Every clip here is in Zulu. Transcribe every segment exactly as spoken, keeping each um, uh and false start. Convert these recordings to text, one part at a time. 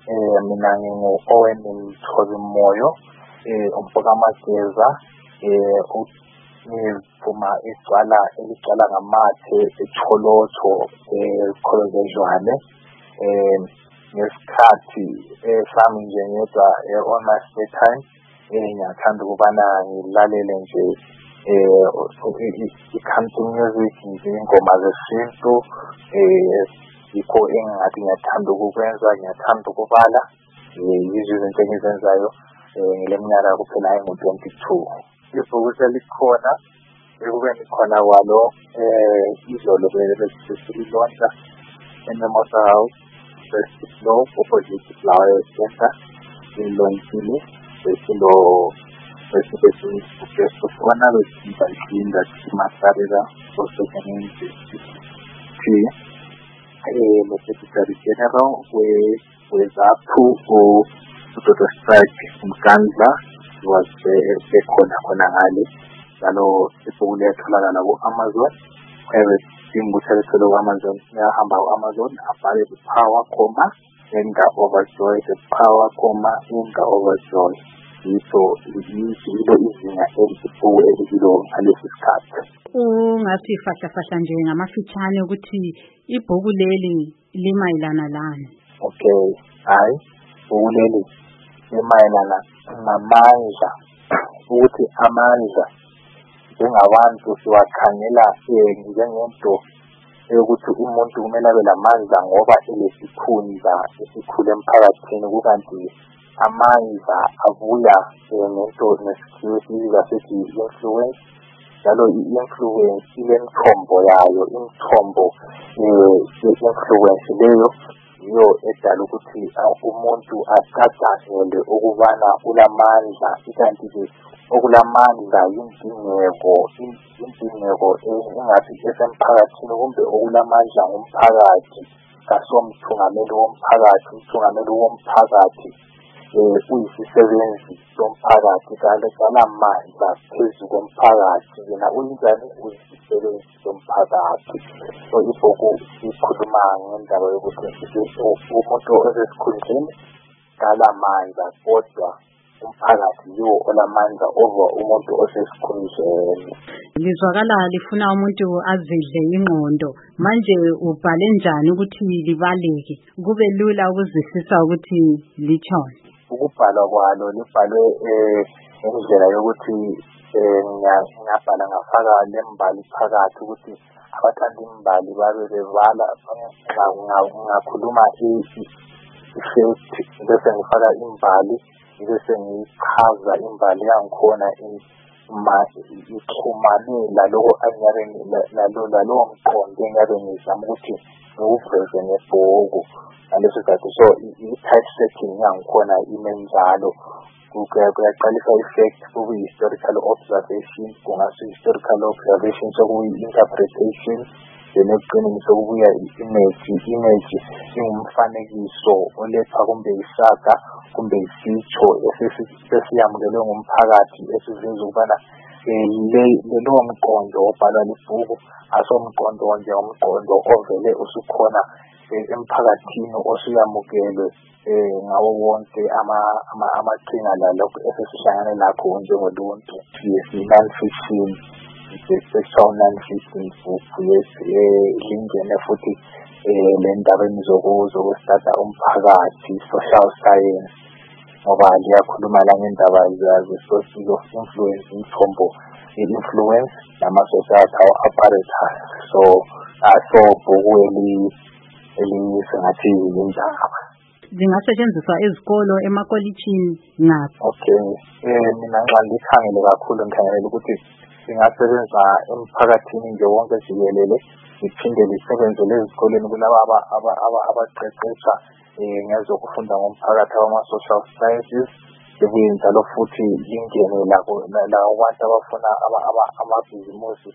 eh mina ngingu-Owen Mthobi Moyo, eh umfoka Mageza, eh ngiphuma igcwala eligcwala ngamathe eCholotho eKholozedlwane. eh ngesikhathi eh sami nje ngedwa on my spare time eh ngiyathanda ukubana ngilalele nje eh i-country music, ingoma zesintu, eh yikho engathi ngiyathanda ukukwenza, ngiyathanda ukubala, yizo izinto engizenzayo ngile minyaka kuphela engu-twenty-two. Ibhuku selikhona ekubeni khona kwalo eh izolo besilontsha eMimosa House first floor opposite Flower Center ilonchile besilo besifona besifunda simasarira ososebenzi T eh Secretary General we wezaphu uDoctor Strike Mkandla was ekhona khona ngale njalo ibhuku liyatholakala ku-Amazon. Imbuthelo ku-Amazon ngiyahamba ku-Amazon abhale the power comma enga overjoy, the power comma enga overjoy. Yitho yilo izinga elibhuku elilo ngalesi sikhathi. Ungathi fahla fahla nje ngamafitshane ukuthi ibhuku leli limayelana lani? Okay, hayi ibhuku leli limayelana namandla, ukuthi amandla njengabantu siwakhangela njengento yokuthi umuntu kumele abe lamandla ngoba elesikhundla esikhulu emphakathini, kukanti amandla abuya ngento nesikhiwo esibiza sithi influence. Njalo i-influence ilemthombo yayo, imthombo ye-influence leyo yiyo edala ukuthi umuntu acacangele ukubana ulamandla, ikanti ke okulamandla yindingeko indingeko engathi esemphakathini, kumbe okulamandla ngumphakathi kasomthungameli womphakathi. Umthungameli womphakathi uyisisebenzi somphakathi kalamandla phezu komphakathi, yena uyinjani uyisisebenzi somphakathi. So ibhuku ikhuluma ngendaba yokuthi umuntu osesikhundleni kalamandla kodwa umphakathi yiwo olamandla over umuntu osesikhundleni. Lizwakala lifuna umuntu azidle ingqondo. Manje ubhale njani ukuthi libaleke kube lula ukuzwisisa ukuthi lichone? Ukubhala kwalo libhalwe ngendlela yokuthi ngiyabhala ngafaka lembali phakathi ukuthi abathanda imbali babe bebala. Ngakhuluma i-fact bese ngifaka imbali, bese ngichaza imbali yangikhona uma ixhumane laloko angiyabe nalowo mqondo engiyabe ngizama ukuthi ngiwuveze ngebhuku ngaleso sikhathi. So i-type setting yangikhona imenjalo, kuyaqalisa i-fact, kuyi-historical observation, kungasi-historical observation sokuyi-interpretation, then ekugcineni sokubuya i-image. I-image ingumfanekiso olethwa kumbe isaga kumbe isitsho esesiyamukelwe ngumphakathi esiveza ukubana lelo mqondo obhalwa libhuku asomqondo nje umqondo ovele usukhona emphakathini osuyamukelwe ngawo wonke amaqhinga lalokho esesihlangane lakho njengoluntu. Yes, non-fiction, sexual non-fiction book, yes, lingene futhi le ndabeni zokustada umphakathi, social science, ngoba liyakhuluma la ngendaba ze-sources of influence, imthombo i-influence nama-societal apparatus. So so bhuku elisengathi yindaba zingasetshenziswa ezikolo emakolitshini ngapha. Okay, mina nxa ngikhangele kakhulu ngikhangela ukuthi singasebenza emphakathini nje wonke jikelele, iphinde lisebenzele ezikoleni kulabo abaqeqesha ngezokufunda ngomphakathi wama-social sciences. Libuye njalo futhi lingene labo abantu abafuna amabhizimusi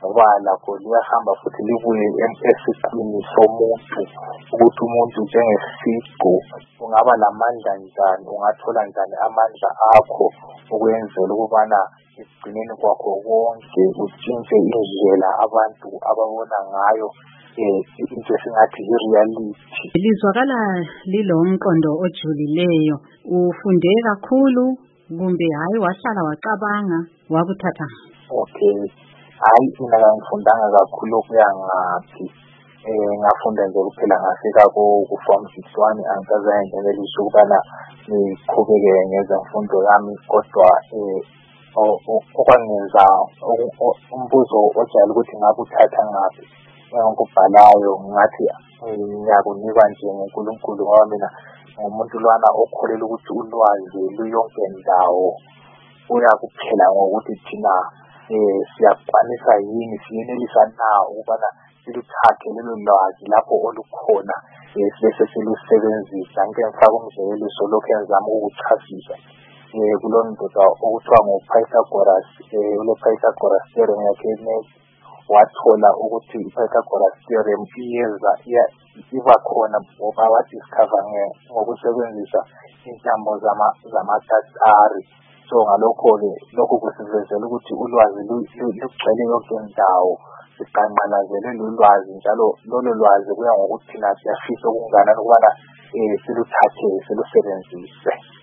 ngoba lakho liyahamba futhi libuye esiqini somuntu ukuthi umuntu njengesiqu ungaba lamandla njani, ungathola njani amandla akho ukwenzela ukubana ekugcineni kwakho konke utshintshe indlela abantu ababona ngayo into esingathi i-reality. Lizwakala lilomqondo ojulileyo. Ufunde kakhulu kumbe hayi wahlala wacabanga wakuthatha? Okay, hayi mina ngifundanga kakhulu kuya ngaphi. Eh ngafunda nje kuphela ngafika ku form six one angikaze ngenelisa ukubana ngiqhubeke ngenza imfundo yami, kodwa eh okwangenza umbuzo ojayele ukuthi ngabe uthatha ngaphi ngokubhalayo ngathi ngiyakunikwa nje uNkulunkulu ngoba mina ngumuntu lwana okholela ukuthi ulwazi luyonke ndawo. Uyakuphela ngokuthi thina eh siyakwanisa yini, siyenelisa na ukubana siluthathe lelo lwazi lapho olukhona bese silusebenzisa. Ngike ngifaka umzekeliso lokho enzama ukuchasisa eh kulondoda okuthiwa ngoPythagoras. eh ulo Pythagoras theorem yakhe wathola ukuthi iPythagoras theorem iyeza iba khona ngoba wadiscover ngokusebenzisa intambo zama zamatatari. So ngalokho ke lokho kusivezela ukuthi ulwazi lugcwele yonke indawo, siqanqanazele lolwazi njalo lolo lwazi kuya ngokuthi thina siyafisa ukunganani ukubana eh siluthathe silusebenzise.